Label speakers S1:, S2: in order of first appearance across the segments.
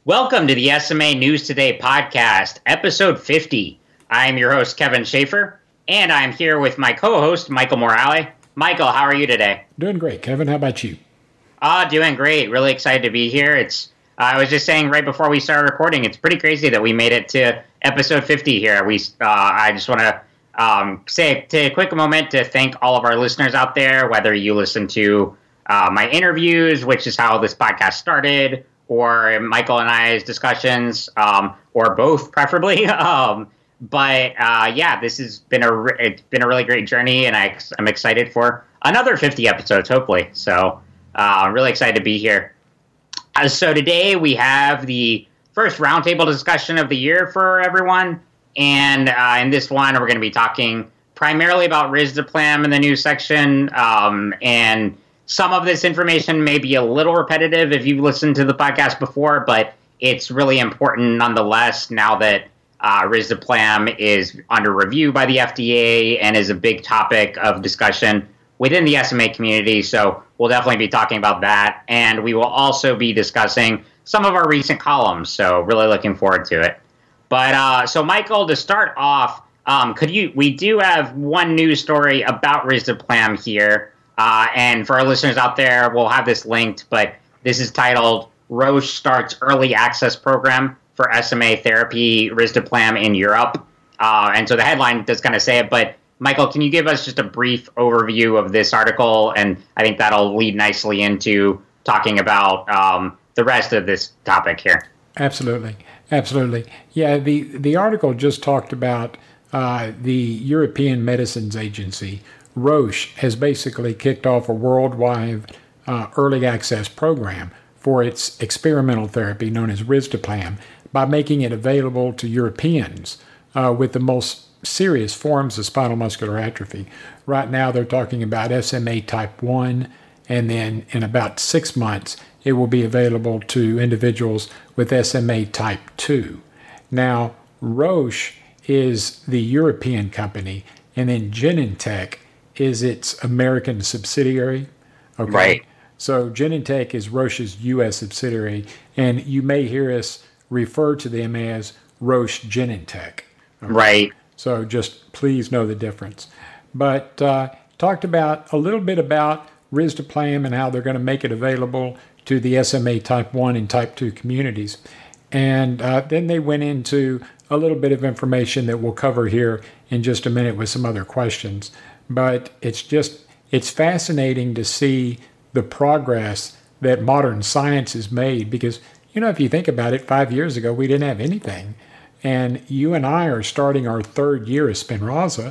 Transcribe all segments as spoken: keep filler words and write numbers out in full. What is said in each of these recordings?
S1: Welcome to the S M A News Today podcast, episode fifty. I'm your host, Kevin Schaefer, and I'm here with my co-host, Michael Morale. Michael, how are you today?
S2: Doing great, Kevin. How about you?
S1: Ah, uh, doing great. Really excited to be here. It's. Uh, I was just saying right before we started recording, it's pretty crazy that we made it to episode fifty here. We. Uh, I just want to um, say take a quick moment to thank all of our listeners out there, whether you listen to uh, my interviews, which is how this podcast started, or Michael and I's discussions, um, or both, preferably. um, but uh, yeah, this has been a re- it's been a really great journey, and I, I'm excited for another fifty episodes, hopefully. So uh, I'm really excited to be here. Uh, so today we have the first roundtable discussion of the year for everyone, and uh, in this one we're going to be talking primarily about Risdiplam in the news section, um, and some of this information may be a little repetitive if you've listened to the podcast before, but it's really important nonetheless now that uh, Risdiplam is under review by the F D A and is a big topic of discussion within the S M A community. So we'll definitely be talking about that. And we will also be discussing some of our recent columns. So really looking forward to it. But uh, so, Michael, to start off, um, could you? We do have one news story about Risdiplam here. Uh, and for our listeners out there, we'll have this linked, but this is titled Roche Starts Early Access Program for S M A Therapy Risdiplam in Europe. Uh, and so the headline does kind of say it, but Michael, can you give us just a brief overview of this article? And I think that'll lead nicely into talking about um, the rest of this topic here.
S2: Absolutely. Absolutely. Yeah, the, the article just talked about uh, the European Medicines Agency. Roche has basically kicked off a worldwide uh, early access program for its experimental therapy known as Risdiplam by making it available to Europeans uh, with the most serious forms of spinal muscular atrophy. Right now they're talking about S M A type one, and then in about six months it will be available to individuals with S M A type two. Now, Roche is the European company, and then Genentech is its American subsidiary. Okay.
S1: Right.
S2: So Genentech is Roche's U S subsidiary, and you may hear us refer to them as Roche Genentech. Okay?
S1: Right.
S2: So just please know the difference. But uh, talked about a little bit about Risdiplam and how they're going to make it available to the S M A type one and type two communities. And uh, then they went into a little bit of information that we'll cover here in just a minute with some other questions. But it's just, it's fascinating to see the progress that modern science has made because, you know, if you think about it, five years ago, we didn't have anything. And you and I are starting our third year of Spinraza.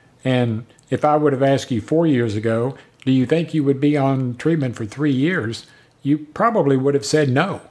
S2: And if I would have asked you four years ago, do you think you would be on treatment for three years? You probably would have said no.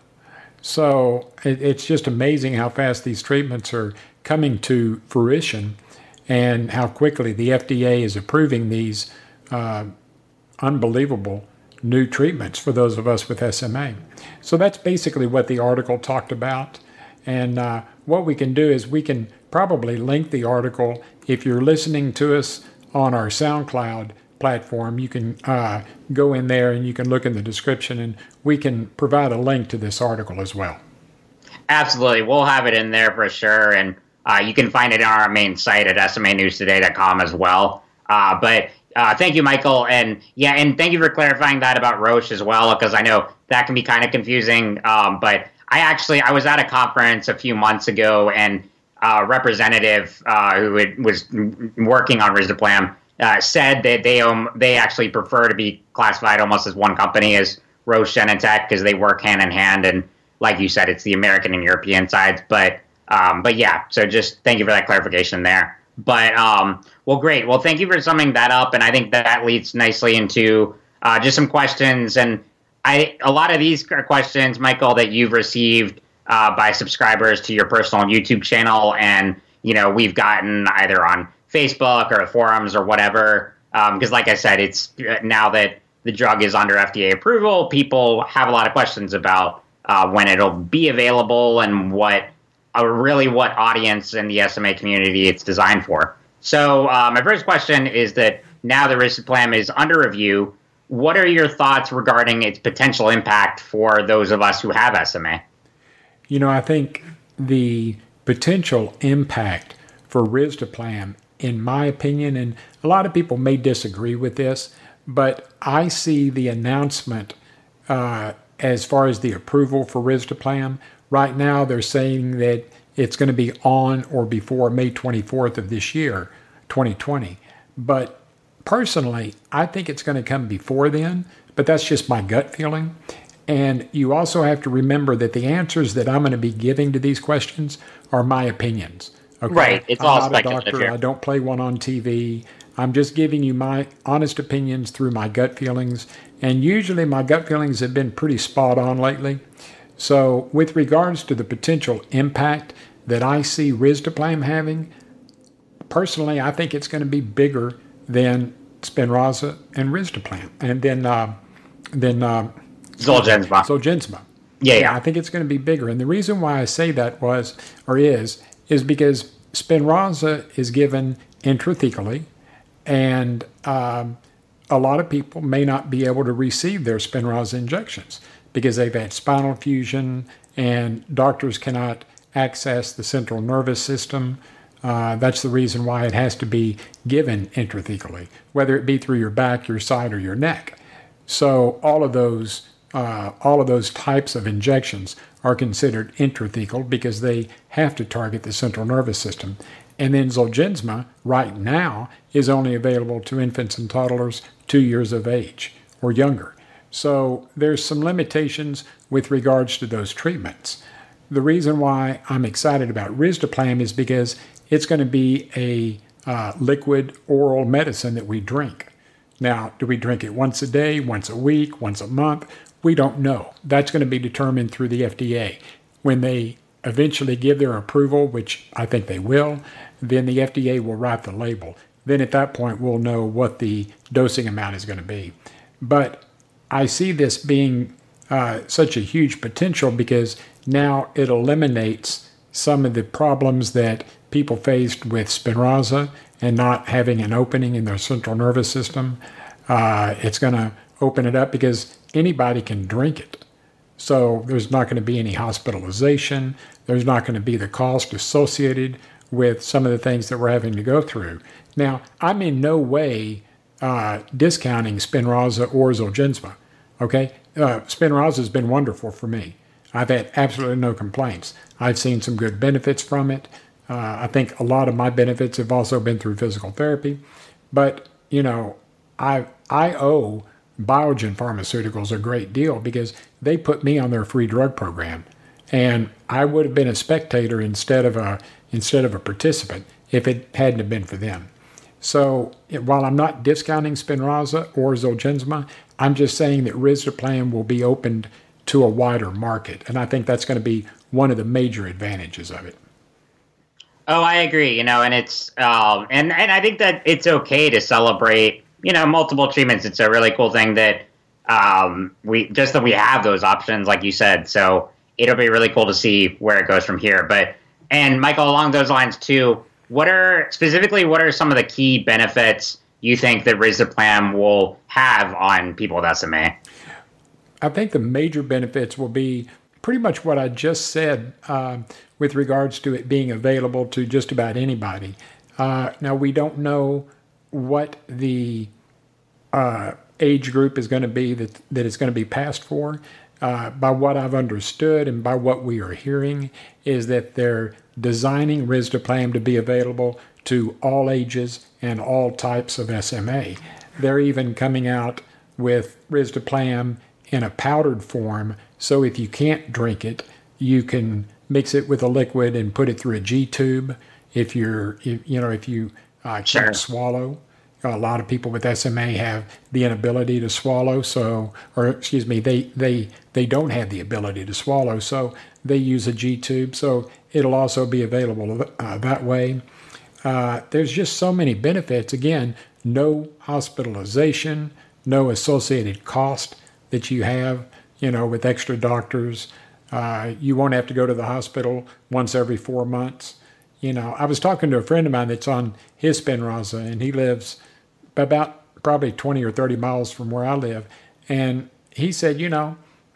S2: So it, it's just amazing how fast these treatments are coming to fruition and how quickly the F D A is approving these uh, unbelievable new treatments for those of us with S M A. So that's basically what the article talked about. And uh, what we can do is we can probably link the article. If you're listening to us on our SoundCloud platform, you can uh, go in there and you can look in the description, and we can provide a link to this article as well.
S1: Absolutely. We'll have it in there for sure. And uh, you can find it on our main site at S M A news today dot com as well. Uh, but uh, thank you, Michael. And yeah, and thank you for clarifying that about Roche as well, because I know that can be kind of confusing. Um, but I actually, I was at a conference a few months ago, and a representative uh, who had, was working on Risdiplam uh, said that they um, they actually prefer to be classified almost as one company as Roche Genentech because they work hand in hand. And like you said, it's the American and European sides. But um, but yeah, so just thank you for that clarification there. But um, well, great. Well, thank you for summing that up. And I think that, that leads nicely into uh, just some questions. And I a lot of these questions, Michael, that you've received uh, by subscribers to your personal YouTube channel, and you know we've gotten either on Facebook or forums or whatever. Because, um, like I said, it's now that the drug is under F D A approval, people have a lot of questions about uh, when it'll be available and what uh, really what audience in the S M A community it's designed for. So uh, my first question is that now the Risdiplam is under review. What are your thoughts regarding its potential impact for those of us who have S M A?
S2: You know, I think the potential impact for risdiplam, in my opinion, and a lot of people may disagree with this, but I see the announcement uh, as far as the approval for risdiplam. Right now, they're saying that it's going to be on or before May twenty-fourth of this year, twenty twenty. But personally, I think it's going to come before then, but that's just my gut feeling. And you also have to remember that the answers that I'm going to be giving to these questions are my opinions. Okay?
S1: Right. It's
S2: I'm
S1: all
S2: not a
S1: speculative
S2: doctor.
S1: here.
S2: I don't play one on T V. I'm just giving you my honest opinions through my gut feelings. And usually my gut feelings have been pretty spot on lately. So with regards to the potential impact that I see risdiplam having, personally, I think it's going to be bigger than Spinraza and risdiplam, and then uh, then uh,
S1: Zolgensma.
S2: Zolgensma.
S1: Yeah, yeah.
S2: I think it's going to be bigger. And the reason why I say that was, or is, is because Spinraza is given intrathecally, and um, a lot of people may not be able to receive their Spinraza injections because they've had spinal fusion, and doctors cannot access the central nervous system. Uh, that's the reason why it has to be given intrathecally, whether it be through your back, your side, or your neck. So all of those uh, all of those types of injections are considered intrathecal because they have to target the central nervous system. And then Zolgensma right now is only available to infants and toddlers two years of age or younger. So there's some limitations with regards to those treatments. The reason why I'm excited about risdiplam is because it's going to be a uh, liquid oral medicine that we drink. Now, do we drink it once a day, once a week, once a month? We don't know. That's going to be determined through the F D A. When they eventually give their approval, which I think they will, then the F D A will write the label. Then at that point, we'll know what the dosing amount is going to be. But I see this being uh, such a huge potential because now it eliminates some of the problems that people faced with Spinraza and not having an opening in their central nervous system. Uh, it's going to open it up because anybody can drink it. So there's not going to be any hospitalization. There's not going to be the cost associated with some of the things that we're having to go through. Now, I'm in no way uh, discounting Spinraza or Zolgensma. Okay, uh, Spinraza has been wonderful for me. I've had absolutely no complaints. I've seen some good benefits from it. Uh, I think a lot of my benefits have also been through physical therapy. But, you know, I I owe Biogen Pharmaceuticals a great deal because they put me on their free drug program. And I would have been a spectator instead of a instead of a participant if it hadn't have been for them. So while I'm not discounting Spinraza or Zolgensma, I'm just saying that risdiplam will be opened to a wider market. And I think that's going to be one of the major advantages of it.
S1: Oh, I agree. You know, and it's um, and and I think that it's okay to celebrate, you know, multiple treatments. It's a really cool thing that um, we just that we have those options, like you said. So it'll be really cool to see where it goes from here. But and Michael, along those lines too, what are specifically what are some of the key benefits you think that risdiplam will have on people with S M A?
S2: I think the major benefits will be pretty much what I just said uh, with regards to it being available to just about anybody. Uh, now, we don't know what the uh, age group is going to be that, that it's going to be passed for. Uh, by what I've understood and by what we are hearing is that they're designing risdiplam to be available to all ages and all types of S M A. They're even coming out with risdiplam in a powdered form, so if you can't drink it, you can mix it with a liquid and put it through a G tube. If you're, if, you know, if you uh, can't
S1: Sure.
S2: swallow, a lot of people with S M A have the inability to swallow. So, or excuse me, they they they don't have the ability to swallow, so they use a G tube. So it'll also be available uh, that way. Uh, there's just so many benefits. Again, no hospitalization, no associated cost that you have, you know, with extra doctors. Uh, you won't have to go to the hospital once every four months. You know, I was talking to a friend of mine that's on his Spinraza, and he lives about probably twenty or thirty miles from where I live. And he said, you know,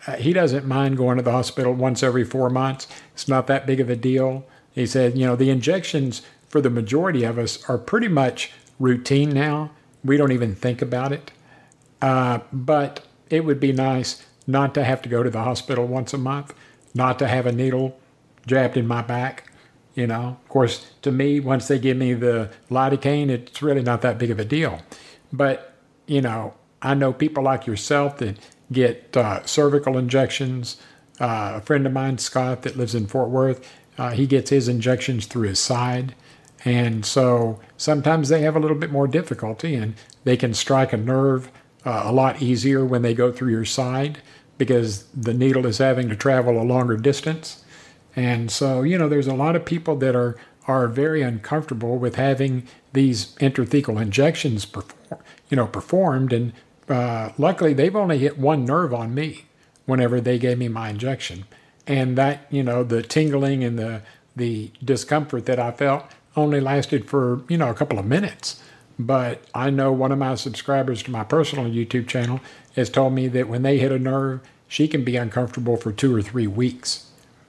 S2: uh, he doesn't mind going to the hospital once every four months. It's not that big of a deal. He said, you know, the injections for the majority of us are pretty much routine now. We don't even think about it. Uh, but it would be nice not to have to go to the hospital once a month, not to have a needle jabbed in my back. You know, of course, to me, once they give me the lidocaine, it's really not that big of a deal. But, you know, I know people like yourself that get uh, cervical injections. Uh, a friend of mine, Scott, that lives in Fort Worth, uh, he gets his injections through his side. And so sometimes they have a little bit more difficulty, and they can strike a nerve uh, a lot easier when they go through your side because the needle is having to travel a longer distance. And so, you know, there's a lot of people that are, are very uncomfortable with having these intrathecal injections perform, you know, performed. And uh, luckily, they've only hit one nerve on me whenever they gave me my injection. And that, you know, the tingling and the, the discomfort that I felt only lasted for, you know, a couple of minutes. But I know one of my subscribers to my personal YouTube channel has told me that when they hit a nerve, she can be uncomfortable for two or three weeks.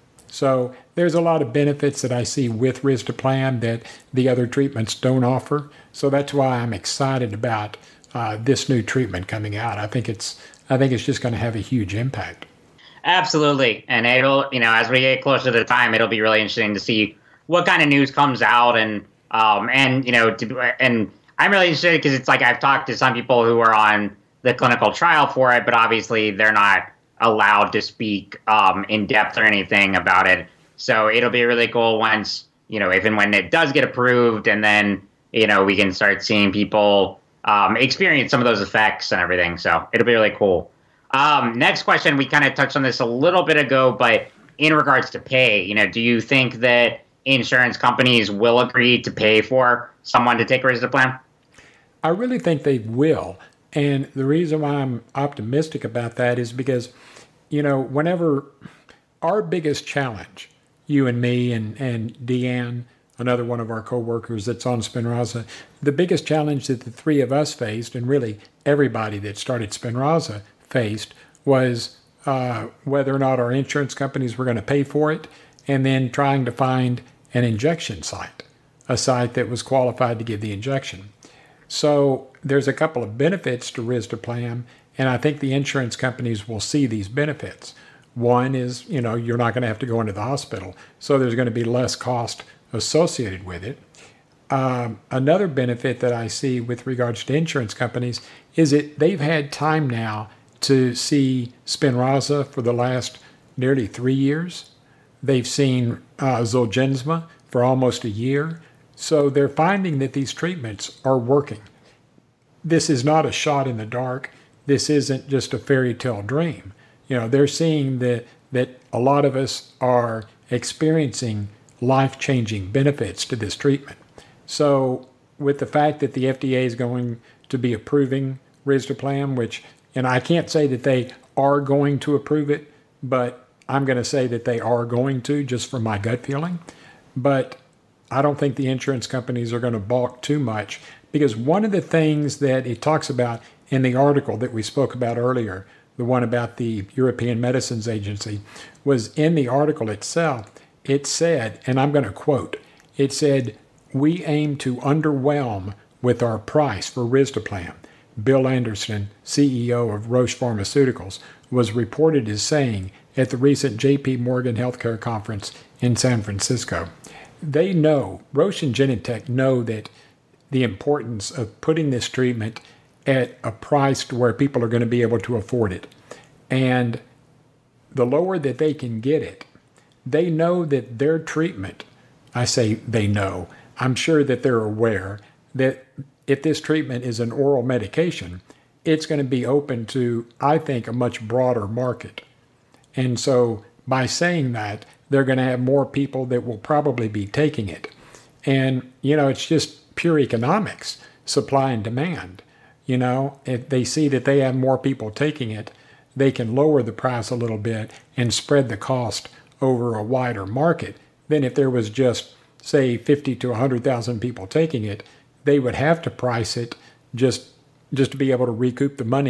S2: So there's a lot of benefits that I see with Risdiplam that the other treatments don't offer. So that's why I'm excited about uh, this new treatment coming out. I think it's I think it's just going to have a huge impact.
S1: Absolutely, and it'll you know as we get closer to the time, it'll be really interesting to see what kind of news comes out, and um and you know to, and I'm really interested because it's like I've talked to some people who are on the clinical trial for it, but obviously they're not allowed to speak um, in depth or anything about it. So it'll be really cool once, you know, if and when it does get approved, and then, you know, we can start seeing people um, experience some of those effects and everything. So it'll be really cool. Um, next question, we kind of touched on this a little bit ago, but in regards to pay, you know, do you think that insurance companies will agree to pay for someone to take Risdiplam?
S2: I really think they will. And the reason why I'm optimistic about that is because, you know, whenever our biggest challenge, you and me and, and Deanne, another one of our coworkers that's on Spinraza, the biggest challenge that the three of us faced, and really everybody that started Spinraza faced, was uh, whether or not our insurance companies were going to pay for it, and then trying to find an injection site, a site that was qualified to give the injection. So there's a couple of benefits to Risdiplam, and I think the insurance companies will see these benefits. One is, you know, you're not going to have to go into the hospital, so there's going to be less cost associated with it. Um, another benefit that I see with regards to insurance companies is that they've had time now to see Spinraza for the last nearly three years. They've seen uh, Zolgensma for almost a year. So they're finding that these treatments are working. This is not a shot in the dark. This isn't just a fairy tale dream. You know, they're seeing that, that a lot of us are experiencing life-changing benefits to this treatment. So with the fact that the F D A is going to be approving Risdiplam, which, and I can't say that they are going to approve it, but I'm going to say that they are going to, just from my gut feeling. But I don't think the insurance companies are going to balk too much, because one of the things that it talks about in the article that we spoke about earlier, the one about the European Medicines Agency, was in the article itself. It said, and I'm going to quote, it said, "We aim to underwhelm with our price for Risdiplam." Bill Anderson, C E O of Roche Pharmaceuticals, was reported as saying at the recent J P Morgan Healthcare Conference in San Francisco. They know, Roche and Genentech know that the importance of putting this treatment at a price to where people are going to be able to afford it. And the lower that they can get it, they know that their treatment, I say they know, I'm sure that they're aware that if this treatment is an oral medication, it's going to be open to, I think, a much broader market. And so by saying that, they're going to have more people that will probably be taking it. And, you know, it's just pure economics, supply and demand. You know, if they see that they have more people taking it, they can lower the price a little bit and spread the cost over a wider market than if there was just, say, fifty to one hundred thousand people taking it. They would have to price it just, just to be able to recoup the money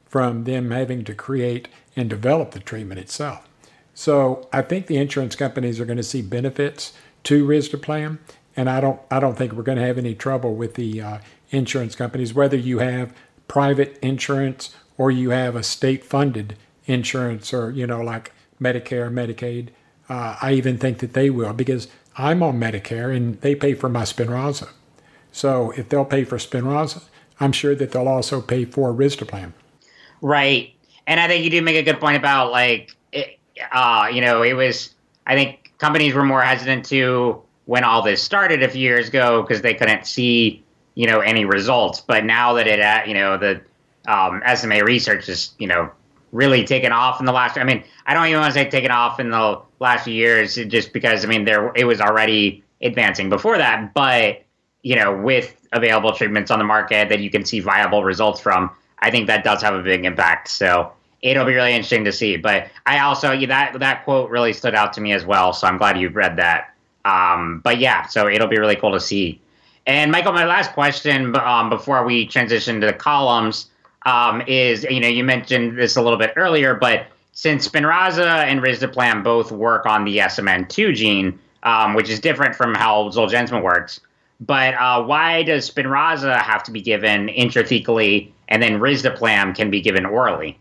S2: from them having to create and develop the treatment itself. So I think the insurance companies are going to see benefits to risdiplam, and I don't I don't think we're going to have any trouble with the uh, insurance companies, whether you have private insurance or you have a state-funded insurance, or you know like Medicare, Medicaid. Uh, I even think that they will, because I'm on Medicare and they pay for my Spinraza. So if they'll pay for Spinraza, I'm sure that they'll also pay for risdiplam.
S1: Right. And I think you do make a good point about, like, it, uh, you know, it was, I think companies were more hesitant to, when all this started a few years ago, because they couldn't see, you know, any results. But now that it, uh, you know, the um, S M A research is, you know, really taken off in the last, I mean, I don't even want to say taken off in the last few years, just because, I mean, there it was already advancing before that. But, you know, with available treatments on the market that you can see viable results from, I think that does have a big impact. So it'll be really interesting to see. But I also, that that quote really stood out to me as well. So I'm glad you've read that. Um, but yeah, so it'll be really cool to see. And Michael, my last question um, before we transition to the columns um, is, you know, you mentioned this a little bit earlier, but since Spinraza and risdiplam both work on the S M N two gene, um, which is different from how Zolgensma works, but uh, why does Spinraza have to be given intrathecally and then risdiplam can be given orally?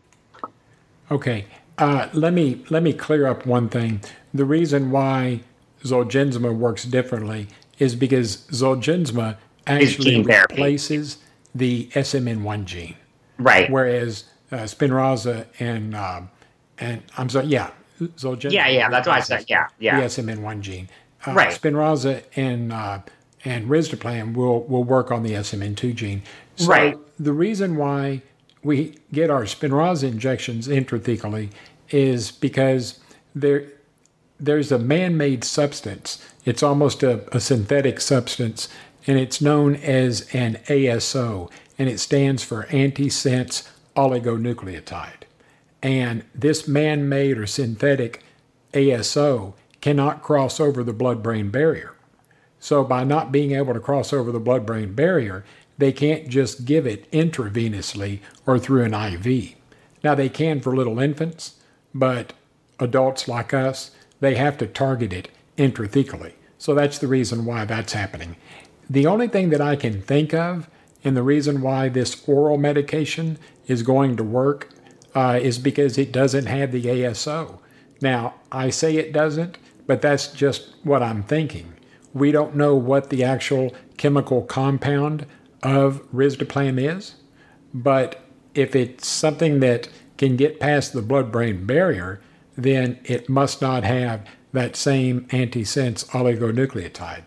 S2: Okay, uh, let me let me clear up one thing. The reason why Zolgensma works differently is because Zolgensma actually replaces the S M N one gene,
S1: right?
S2: Whereas uh, Spinraza and uh, and I'm sorry, yeah, Zolgensma.
S1: Yeah, yeah, that's why I said yeah, yeah.
S2: The S M N one gene, uh,
S1: right?
S2: Spinraza and uh, and risdiplam will will work on the S M N two gene. So
S1: right.
S2: The reason why we get our Spinraza injections intrathecally is because there there's a man-made substance. It's almost a, a synthetic substance, and it's known as an A S O, and it stands for antisense oligonucleotide. And this man-made or synthetic A S O cannot cross over the blood-brain barrier. So by not being able to cross over the blood-brain barrier, they can't just give it intravenously or through an I V. Now, they can for little infants, but adults like us, they have to target it intrathecally. So that's the reason why that's happening. The only thing that I can think of, and the reason why this oral medication is going to work, uh, is because it doesn't have the A S O. Now, I say it doesn't, but that's just what I'm thinking. We don't know what the actual chemical compound of risdiplam is, but if it's something that can get past the blood-brain barrier, then it must not have that same antisense oligonucleotide.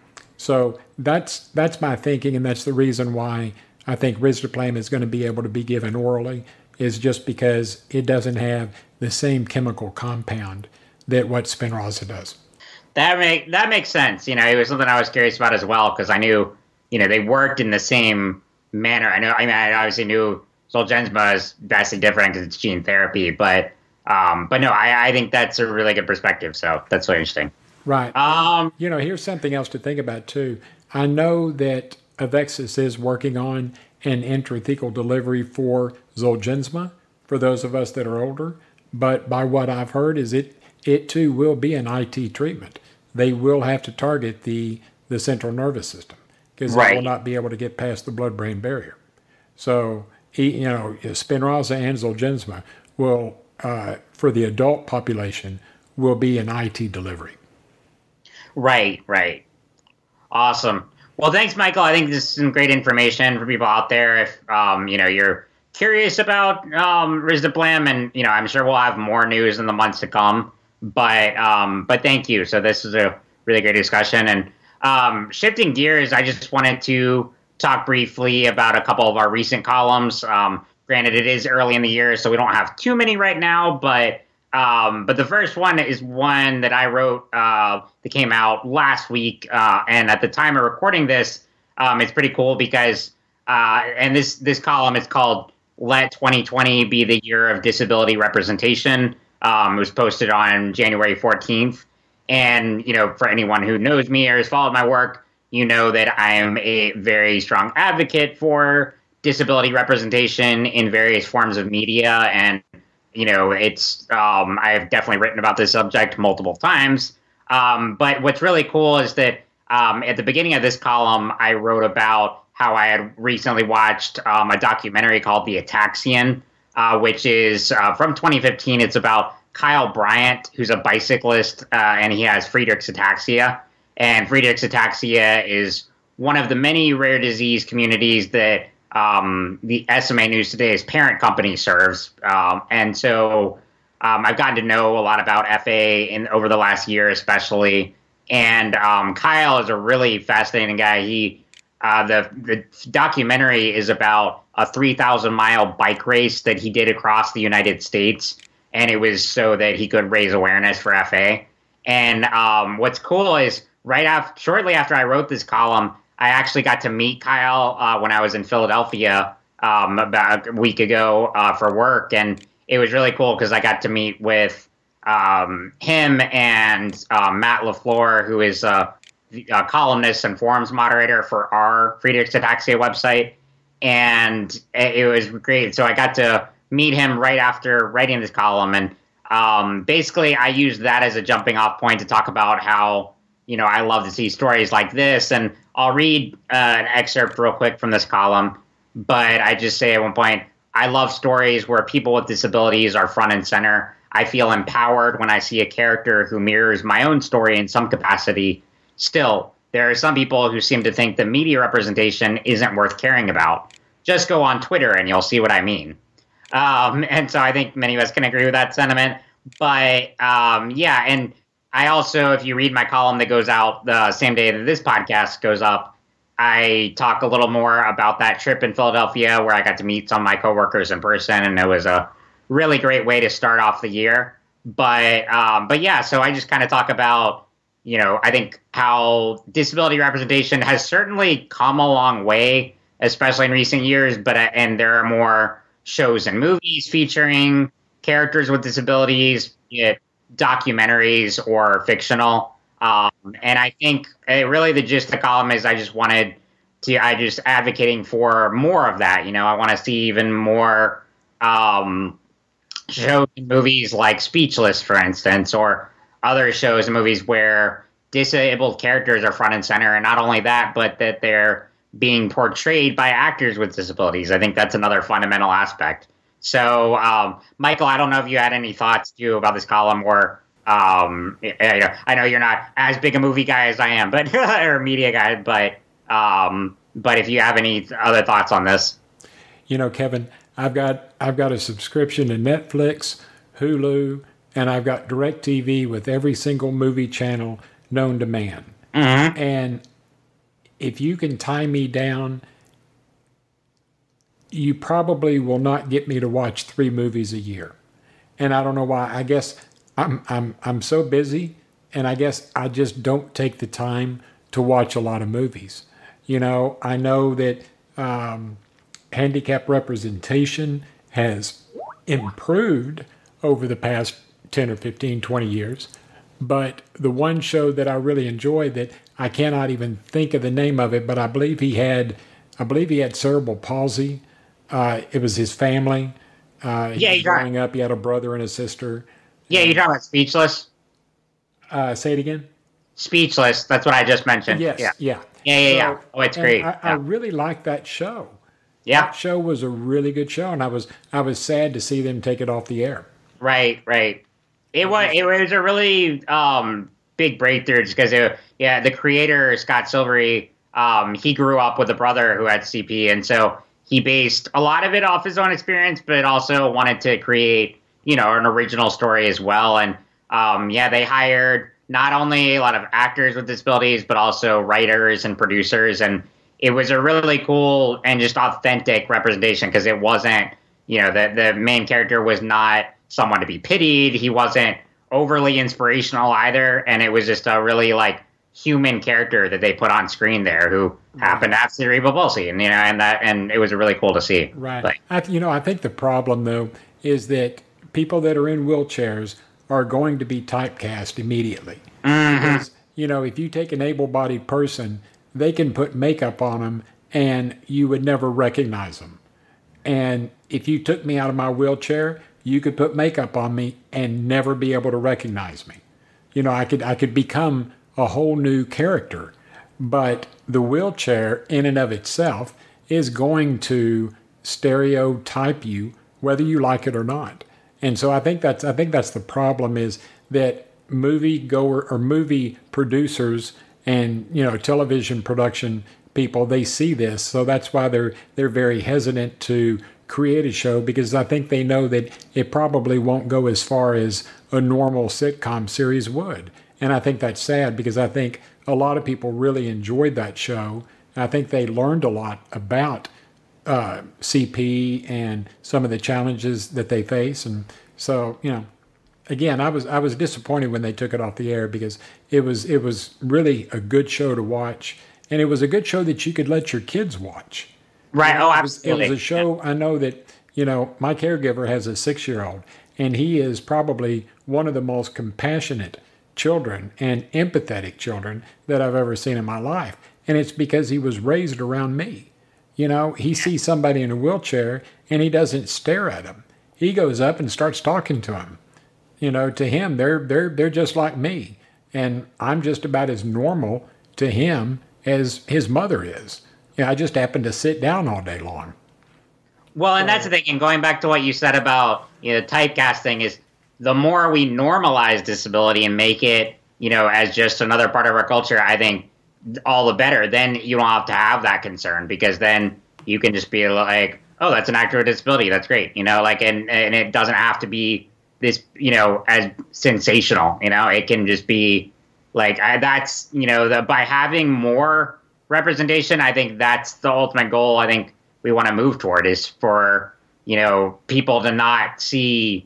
S2: So that's that's my thinking, and that's the reason why I think risdiplam is going to be able to be given orally, is just because it doesn't have the same chemical compound that what Spinraza does.
S1: That make that makes sense. You know, it was something I was curious about as well, because I knew, you know, they worked in the same manner. I know, I mean, I obviously knew Zolgensma is vastly different because it's gene therapy, but um, but no, I, I think that's a really good perspective. So that's really interesting.
S2: Right.
S1: Um,
S2: you know, here's something else to think about too. I know that Avexis is working on an intrathecal delivery for Zolgensma for those of us that are older, but by what I've heard is it it too will be an I T treatment. They will have to target the the central nervous system, because right. They will not be able to get past the blood-brain barrier. So, you know, Spinraza and Zolgensma will, uh, for the adult population, will be an I T delivery.
S1: Right, right. Awesome. Well, thanks, Michael. I think this is some great information for people out there. If, um, you know, you're curious about um, risdiplam, and, you know, I'm sure we'll have more news in the months to come. But, um, but thank you. So this is a really great discussion. And um, shifting gears, I just wanted to talk briefly about a couple of our recent columns. Um, granted, it is early in the year, so we don't have too many right now. But um, but the first one is one that I wrote uh, that came out last week. Uh, and at the time of recording this, um, it's pretty cool because uh, and this this column is called "Let twenty twenty Be the Year of Disability Representation." Um, it was posted on January fourteenth. And, you know, for anyone who knows me or has followed my work, you know that I am a very strong advocate for disability representation in various forms of media. And, you know, it's, um, I've definitely written about this subject multiple times. Um, but what's really cool is that um, at the beginning of this column, I wrote about how I had recently watched um, a documentary called The Ataxian, uh, which is uh, from twenty fifteen. It's about Kyle Bryant, who's a bicyclist, uh, and he has Friedreich's ataxia. And Friedreich's ataxia is one of the many rare disease communities that um, the S M A News Today's parent company serves. Um, and so um, I've gotten to know a lot about F A in over the last year, especially. And um, Kyle is a really fascinating guy. He uh, the the documentary is about a three thousand mile bike race that he did across the United States, and it was so that he could raise awareness for F A. And um, what's cool is right after, shortly after I wrote this column, I actually got to meet Kyle uh, when I was in Philadelphia um, about a week ago uh, for work, and it was really cool because I got to meet with um, him and uh, Matt LaFleur, who is a, a columnist and forums moderator for our Friedreich's Ataxia website, and it, it was great. So I got to meet him right after writing this column, and um, basically I used that as a jumping off point to talk about how, you know, I love to see stories like this, and I'll read uh, an excerpt real quick from this column, but I just say at one point, I love stories where people with disabilities are front and center. I feel empowered when I see a character who mirrors my own story in some capacity. Still, there are some people who seem to think that media representation isn't worth caring about. Just go on Twitter and you'll see what I mean. Um, and so I think many of us can agree with that sentiment. But um, yeah, and I also, if you read my column that goes out the same day that this podcast goes up, I talk a little more about that trip in Philadelphia where I got to meet some of my coworkers in person, and it was a really great way to start off the year. But um, but yeah, so I just kind of talk about, you know, I think how disability representation has certainly come a long way, especially in recent years. But uh, and there are more shows and movies featuring characters with disabilities, be it documentaries or fictional. Um, and I think uh, really the gist of the column is I just wanted to, I just advocating for more of that. You know, I want to see even more um, shows and movies like Speechless, for instance, or other shows and movies where disabled characters are front and center. And not only that, but that they're being portrayed by actors with disabilities. I think that's another fundamental aspect. So, um, Michael, I don't know if you had any thoughts too about this column, or um, I know you're not as big a movie guy as I am, but or a media guy, but um, but if you have any other thoughts on this.
S2: You know, Kevin, I've got I've got a subscription to Netflix, Hulu, and I've got DirecTV with every single movie channel known to man.
S1: Mm-hmm.
S2: And if you can tie me down, you probably will not get me to watch three movies a year. And I don't know why. I guess I'm I'm I'm so busy, and I guess I just don't take the time to watch a lot of movies. You know, I know that um, handicap representation has improved over the past ten or fifteen, twenty years. But the one show that I really enjoyed, that I cannot even think of the name of it, but I believe he had, I believe he had cerebral palsy. Uh, it was his family. Uh, he
S1: yeah,
S2: was growing up. He had a brother and a sister.
S1: Yeah, you're talking about Speechless?
S2: Uh, say it again?
S1: Speechless. That's what I just mentioned.
S2: Yes,
S1: yeah.
S2: yeah.
S1: Yeah, yeah,
S2: so,
S1: yeah. Oh, it's great.
S2: I,
S1: yeah.
S2: I really liked that show.
S1: Yeah.
S2: That show was a really good show, and I was I was sad to see them take it off the air.
S1: Right, right. It was it was a really um, big breakthrough just because, yeah, the creator, Scott Silvery, um, he grew up with a brother who had C P, and so he based a lot of it off his own experience, but also wanted to create, you know, an original story as well. And um, yeah, they hired not only a lot of actors with disabilities, but also writers and producers. And it was a really cool and just authentic representation because it wasn't, you know, the, the main character was not someone to be pitied. He wasn't overly inspirational either. And it was just a really like human character that they put on screen there who right. happened to have cerebral palsy, and you know, and that, and it was really cool to see.
S2: Right.
S1: But,
S2: I, you know, I think the problem though is that people that are in wheelchairs are going to be typecast immediately.
S1: Mm-hmm.
S2: Because, you know, if you take an able-bodied person, they can put makeup on them and you would never recognize them. And if you took me out of my wheelchair, you could put makeup on me and never be able to recognize me. You know, I could I could become a whole new character, but the wheelchair in and of itself is going to stereotype you whether you like it or not. And so I think that's I think that's the problem, is that movie goer or movie producers and, you know, television production people, they see this. So that's why they're they're very hesitant to create a show, because I think they know that it probably won't go as far as a normal sitcom series would. And I think that's sad, because I think a lot of people really enjoyed that show. I think they learned a lot about uh, C P and some of the challenges that they face. And so, you know, again, I was I was disappointed when they took it off the air, because it was it was really a good show to watch, and it was a good show that you could let your kids watch.
S1: Right.
S2: You know,
S1: oh,
S2: it was,
S1: absolutely.
S2: It was a show. Yeah. I know that, you know, my caregiver has a six-year-old, and he is probably one of the most compassionate children and empathetic children that I've ever seen in my life. And it's because he was raised around me. You know, he sees somebody in a wheelchair and he doesn't stare at them. He goes up and starts talking to them. You know, to him, they're they're they're just like me, and I'm just about as normal to him as his mother is. You know, I just happen to sit down all day long.
S1: Well, and that's the thing. And going back to what you said about, you know, typecasting, is the more we normalize disability and make it, you know, as just another part of our culture, I think all the better. Then you don't have to have that concern, because then you can just be like, oh, that's an actor with a disability. That's great. You know, like, and, and it doesn't have to be this, you know, as sensational. You know, it can just be like, I, that's, you know, the, by having more representation, I think that's the ultimate goal I think we want to move toward, is for, you know, people to not see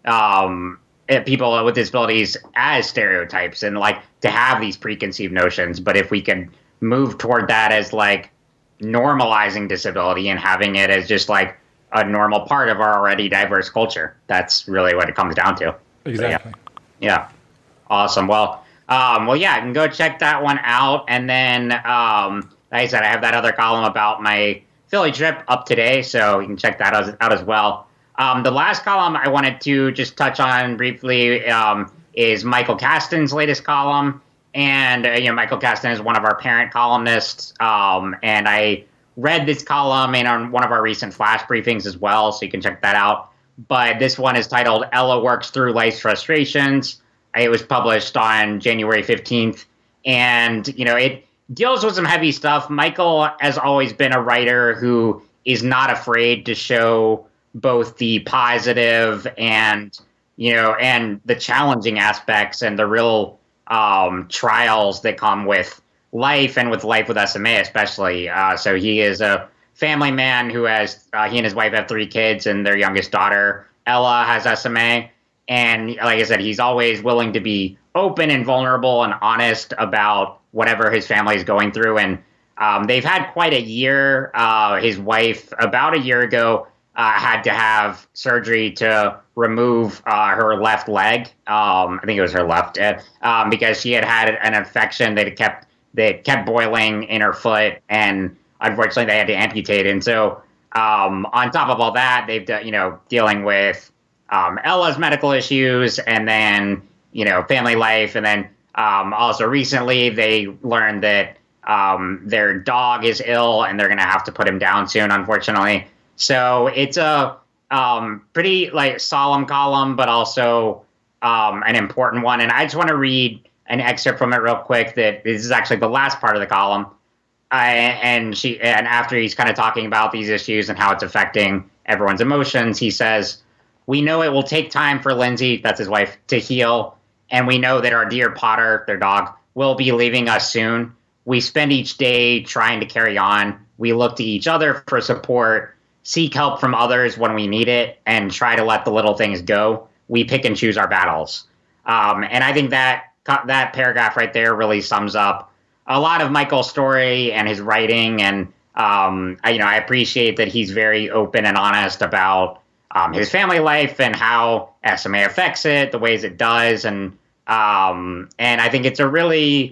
S1: um, people with disabilities as stereotypes and like to have these preconceived notions. But if we can move toward that as like normalizing disability and having it as just like a normal part of our already diverse culture, that's really what it comes down to.
S2: Exactly.
S1: So, yeah. yeah. Awesome. Well, Um, well, yeah, I can go check that one out. And then, um, like I said, I have that other column about my Philly trip up today, so you can check that out, out as well. Um, the last column I wanted to just touch on briefly um, is Michael Kasten's latest column. And, uh, you know, Michael Kasten is one of our parent columnists. Um, and I read this column in on one of our recent flash briefings as well, so you can check that out. But this one is titled Ella Works Through Life's Frustrations. It was published on January fifteenth, and, you know, it deals with some heavy stuff. Michael has always been a writer who is not afraid to show both the positive and, you know, and the challenging aspects and the real um, trials that come with life and with life with S M A especially. Uh, so he is a family man who has, uh, he and his wife have three kids, and their youngest daughter, Ella, has S M A. And like I said, he's always willing to be open and vulnerable and honest about whatever his family is going through. And um, they've had quite a year. Uh, his wife, about a year ago, uh, had to have surgery to remove uh, her left leg. Um, I think it was her left, uh, um, because she had had an infection that kept that kept boiling in her foot, and unfortunately, they had to amputate. And so, um, on top of all that, they've you know dealing with Um, Ella's medical issues, and then, you know, family life. And then um, also recently they learned that um, their dog is ill, and they're going to have to put him down soon, unfortunately. So it's a um, pretty like solemn column, but also um, an important one. And I just want to read an excerpt from it real quick. That this is actually the last part of the column. I, and she, and after he's kind of talking about these issues and how it's affecting everyone's emotions, he says, "We know it will take time for Lindsay," that's his wife, "to heal, and we know that our dear Potter, their dog, will be leaving us soon. We spend each day trying to carry on. We look to each other for support, seek help from others when we need it, and try to let the little things go. We pick and choose our battles." Um, and I think that that paragraph right there really sums up a lot of Michael's story and his writing. And um, I, you know, I appreciate that he's very open and honest about Um, his family life and how S M A affects it, the ways it does. And um, and I think it's a really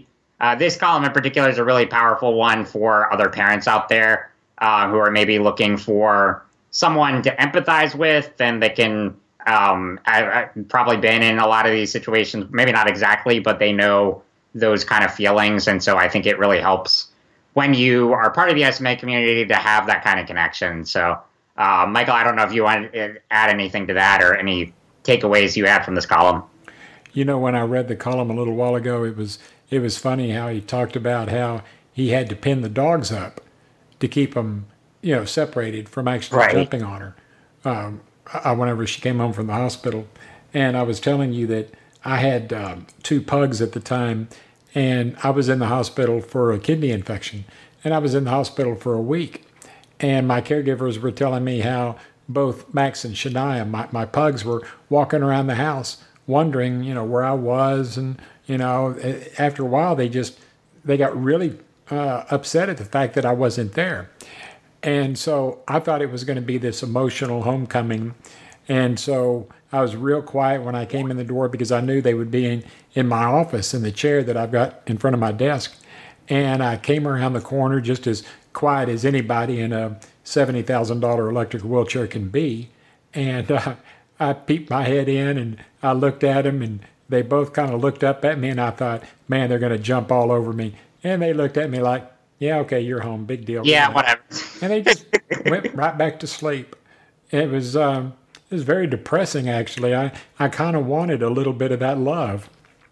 S1: uh, this column in particular is a really powerful one for other parents out there uh, who are maybe looking for someone to empathize with and that can um, I've, I've probably been in a lot of these situations, maybe not exactly, but they know those kind of feelings. And so I think it really helps when you are part of the S M A community to have that kind of connection. So, uh, Michael, I don't know if you want to add anything to that or any takeaways you had from this column.
S2: You know, when I read the column a little while ago, it was it was funny how he talked about how he had to pin the dogs up to keep them, you know, separated from actually right. jumping on her. Um, I, whenever she came home from the hospital, and I was telling you that I had um, two pugs at the time, and I was in the hospital for a kidney infection, and I was in the hospital for a week, and my caregivers were telling me how both Max and Shania, my, my pugs, were walking around the house wondering, you know, where I was, and, you know, after a while they just, they got really uh, upset at the fact that I wasn't there. And so I thought it was going to be this emotional homecoming. And so I was real quiet when I came in the door because I knew they would be in, in my office in the chair that I've got in front of my desk. And I came around the corner just as quiet as anybody in a seventy thousand dollars electric wheelchair can be. And uh, I peeped my head in and I looked at them, and they both kind of looked up at me, and I thought, man, they're going to jump all over me. And they looked at me like, yeah, okay, you're home. Big deal.
S1: Yeah, whatever.
S2: And they just went right back to sleep. It was um, it was very depressing, actually. I, I kind of wanted a little bit of that love.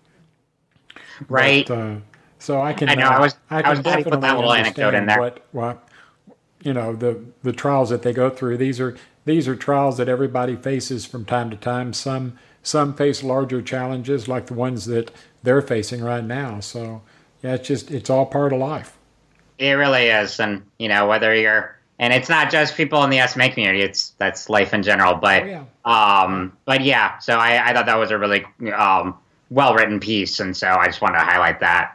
S1: Right.
S2: But, uh, so I can.
S1: I know.
S2: Uh,
S1: I was.
S2: I,
S1: I was glad you put that little anecdote in there.
S2: What, what, you know, the the trials that they go through. These are these are trials that everybody faces from time to time. Some some face larger challenges, like the ones that they're facing right now. So yeah, it's just it's all part of life.
S1: It really is. And, you know, whether you're, and it's not just people in the S M A community, it's, that's life in general. But, oh, yeah. um, but yeah, so I, I thought that was a really um, well-written piece. And so I just wanted to highlight that.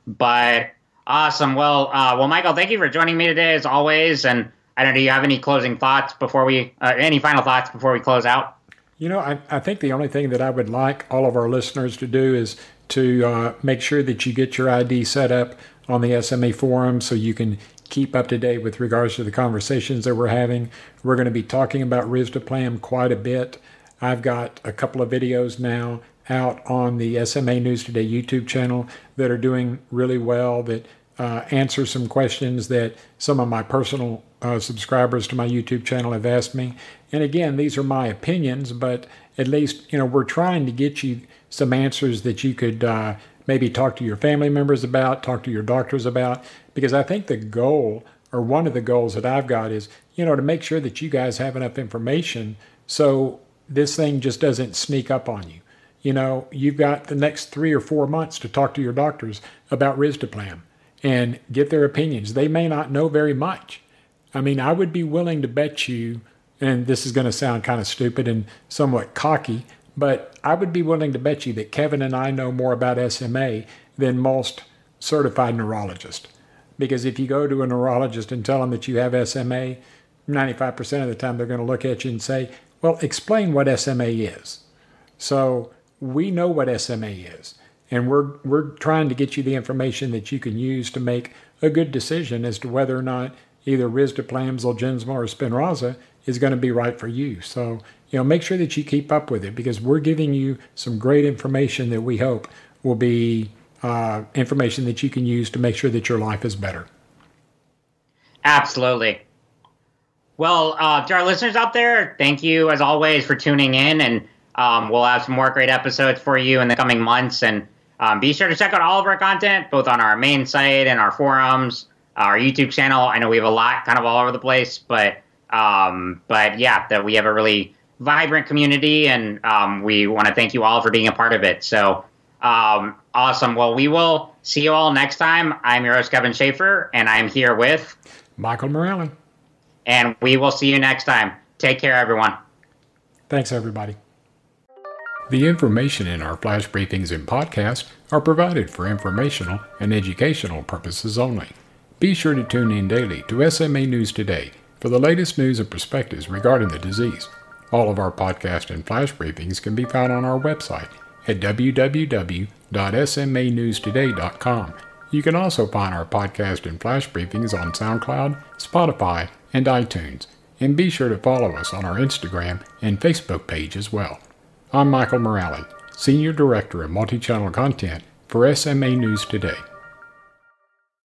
S1: But awesome. Well, uh, well, Michael, thank you for joining me today as always. And I don't know, do you have any closing thoughts before we, uh, any final thoughts before we close out?
S2: You know, I, I think the only thing that I would like all of our listeners to do is to uh, make sure that you get your I D set up on the S M A forum so you can keep up to date with regards to the conversations that we're having. We're going to be talking about Risdiplam quite a bit. I've got a couple of videos now out on the S M A News Today YouTube channel that are doing really well, that uh, answer some questions that some of my personal uh, subscribers to my YouTube channel have asked me. And again, these are my opinions, but at least, you know, we're trying to get you some answers that you could uh, maybe talk to your family members about, talk to your doctors about, because I think the goal, or one of the goals that I've got is, you know, to make sure that you guys have enough information so this thing just doesn't sneak up on you. You know, you've got the next three or four months to talk to your doctors about Risdiplam and get their opinions. They may not know very much. I mean, I would be willing to bet you, and this is going to sound kind of stupid and somewhat cocky, but I would be willing to bet you that Kevin and I know more about S M A than most certified neurologists. Because if you go to a neurologist and tell them that you have S M A, ninety-five percent of the time they're going to look at you and say, well, explain what S M A is. So we know what S M A is, and we're we're trying to get you the information that you can use to make a good decision as to whether or not either Risdiplam, Zolgensma, or Spinraza is going to be right for you. So, you know, make sure that you keep up with it, because we're giving you some great information that we hope will be uh, information that you can use to make sure that your life is better.
S1: Absolutely. Well, uh, to our listeners out there, thank you as always for tuning in, and um, we'll have some more great episodes for you in the coming months. And um, be sure to check out all of our content, both on our main site and our forums, our YouTube channel. I know we have a lot kind of all over the place, but um, but yeah, that we have a really vibrant community, and um, we want to thank you all for being a part of it. So um, awesome. Well, we will see you all next time. I'm your host, Kevin Schaefer, and I'm here with
S2: Michael Morelli.
S1: And we will see you next time. Take care, everyone.
S2: Thanks, everybody. The information in our flash briefings and podcast are provided for informational and educational purposes only. Be sure to tune in daily to S M A News Today for the latest news and perspectives regarding the disease. All of our podcast and flash briefings can be found on our website at w w w dot s m a news today dot com. You can also find our podcast and flash briefings on SoundCloud, Spotify, and iTunes. And be sure to follow us on our Instagram and Facebook page as well. I'm Michael Morale, Senior Director of Multi-Channel Content for S M A News Today.